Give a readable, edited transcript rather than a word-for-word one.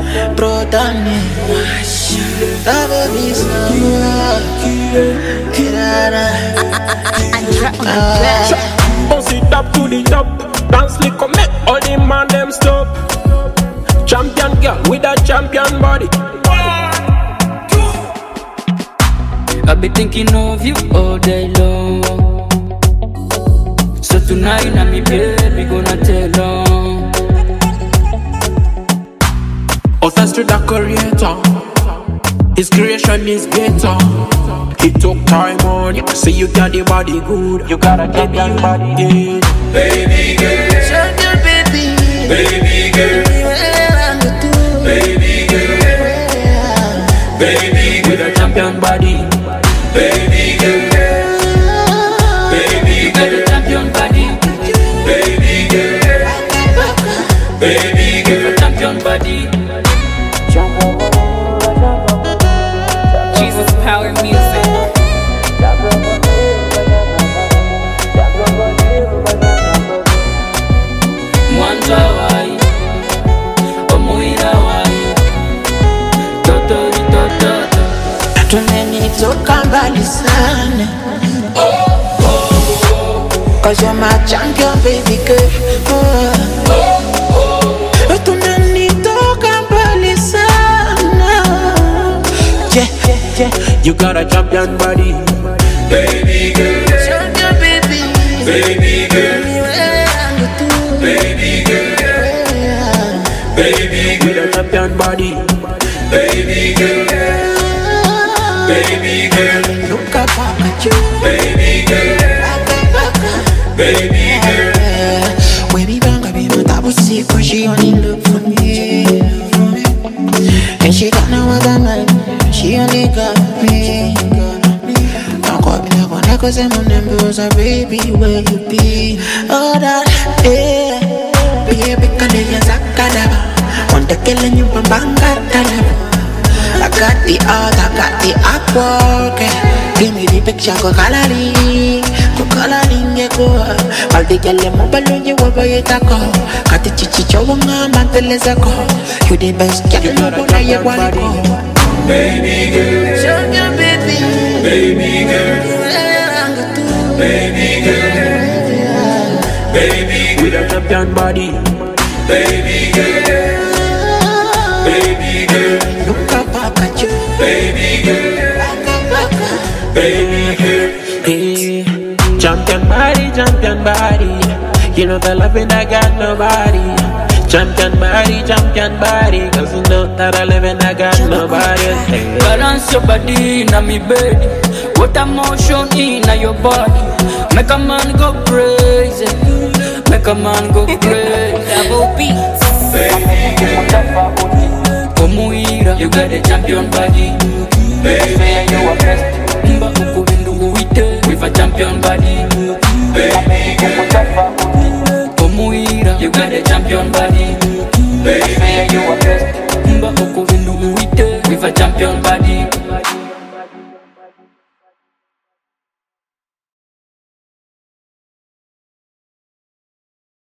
Protami, Tava Visa, Kirara. Bounce it up to the top. Dance like make all the man them stop. Champion girl with a champion body. I be thinking of you all day long. So tonight I'm me bed, we gonna tell on. Thanks to the creator, his creation is greater. He took time on you, see you got the body good. You got a champion body, yeah. Baby girl, Champion baby, baby girl, baby girl, baby With a champion body, baby girl, baby with a champion body, baby girl, baby girl. with a champion body. Jesus Power Music. Mwanza wai, omuira wai, totori tototo. Tumenitoka mbali sana. Cause you're my champion baby girl. Tumenitoka mbali sana. Yeah, yeah. You got a champion body, Baby girl, Champion baby, baby girl, baby girl, baby with girl, a champion body. baby girl, baby girl, look up at you. baby girl, baby girl. Baby banga be my double secret. She only look for me, and she got no other man. She only got me. Don't call me like one cause I'm on them bills. Baby, where you be? Oh that, yeah. Baby, can you zakadaba? Want to kill you from Bangatalaba. I got the art, I got the artwork. Give me the picture, go coloring, go. All the girls them balloon you over your taco. Got the chichi chowanga, manteleza go. You the best, girl, you know what you want to go. Baby girl, Show me baby, baby girl, baby girl, baby With girl, a champion body, baby girl, baby girl, look up at you, baby girl, baby girl. hey. Champion body. You know the loving I got nobody. Champion body, cause you know that I live and I got nobody. Hey. Balance your body in me bed. What emotion in your body? Make a man go crazy. Make a man go crazy. Double beats. Baby girl, Omuira, you got a champion body. baby You are best. Mba ukuvindu uite with a champion body. baby girl, Omuira, you got a champion body. baby You are best. Mba ukuvindu